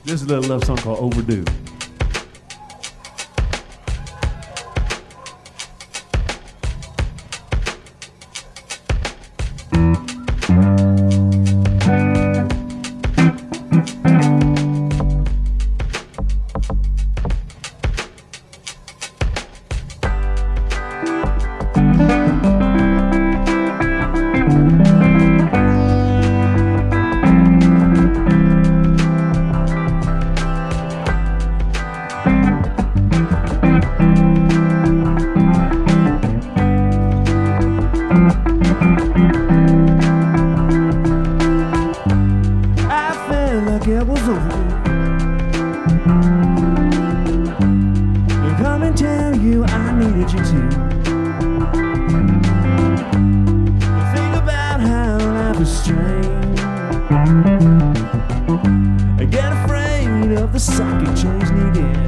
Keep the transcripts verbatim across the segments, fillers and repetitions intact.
This is a little love song called Overdue. It was overdue. To come and tell you I needed you too. To think about how life is strange. I get afraid of the psychic change needed.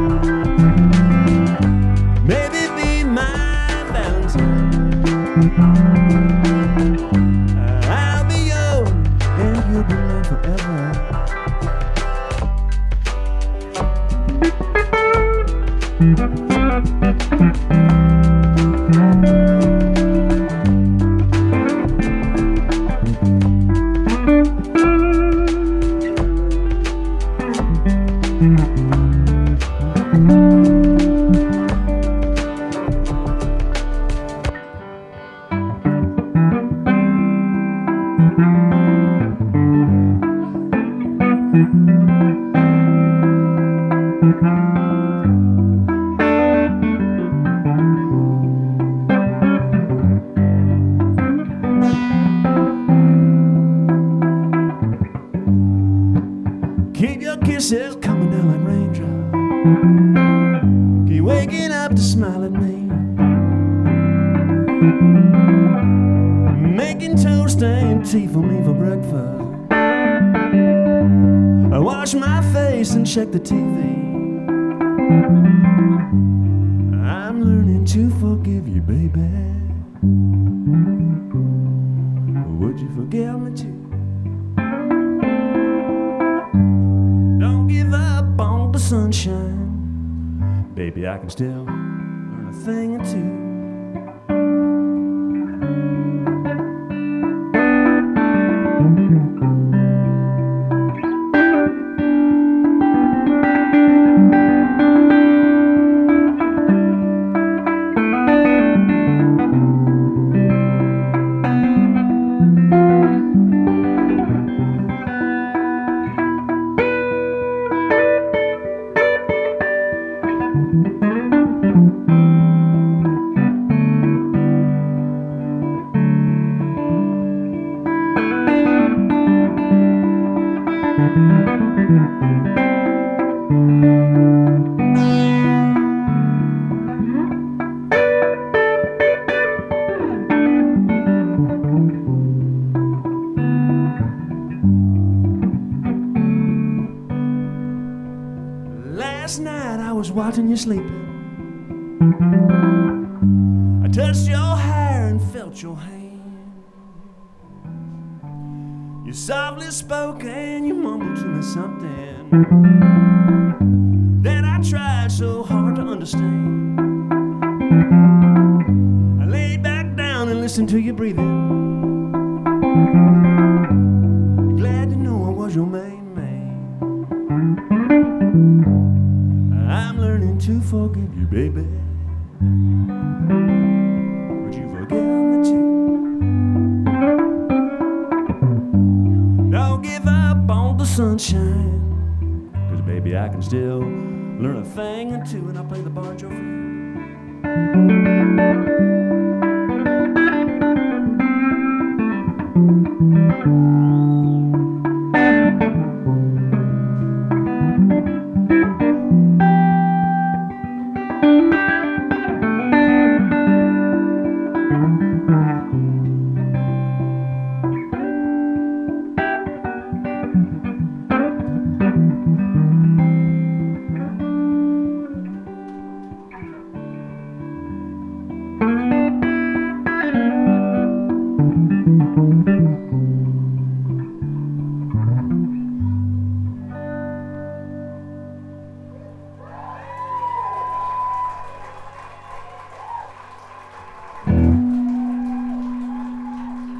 Maybe be my Valentine. I'll be yours and you'll be mine forever. Keep your kisses coming down like raindrops. Keep waking up to smile at me. Making toast and tea for me for breakfast. I wash my face and check the T V. I'm learning to forgive you, baby. Would you forgive me too? Don't give up on the sunshine. Baby, I can still learn a thing or two. Last night I was watching you sleeping. I touched your hair and felt your hand. You softly spoke and you mumbled to me something that I tried so hard to understand. I laid back down and listened to you breathing. Glad to know I was your main man. I'm learning to forgive you, baby. Would you forgive me too? Don't give up on the sunshine. Cause baby, I can still learn a thing or two. And I'll play the banjo for you.